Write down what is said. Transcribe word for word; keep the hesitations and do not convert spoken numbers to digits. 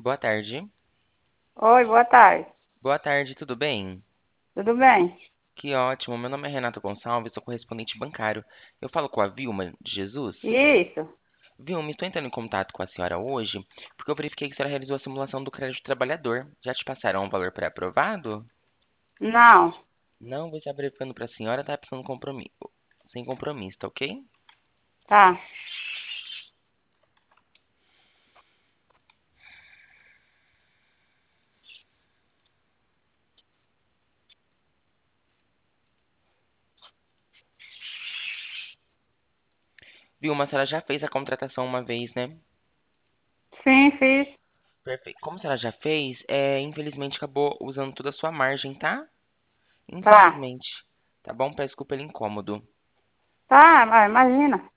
Boa tarde. Oi, boa tarde. Boa tarde, tudo bem? Tudo bem? Que ótimo. Meu nome é Renato Gonçalves, sou correspondente bancário. Eu falo com a Vilma de Jesus. Isso? Vilma, estou entrando em contato com a senhora hoje porque eu verifiquei que a senhora realizou a simulação do crédito trabalhador. Já te passaram um valor pré-aprovado? Não. Não, vou estar verificando para a senhora, tá precisando compromisso. Sem compromisso, tá ok? Tá. Vilma, a senhora já fez a contratação uma vez, né? Sim, fiz. Perfeito. Como a senhora já fez, é, infelizmente acabou usando toda a sua margem, tá? Tá. Infelizmente. Tá bom? Peço desculpa pelo incômodo. Tá, mas imagina.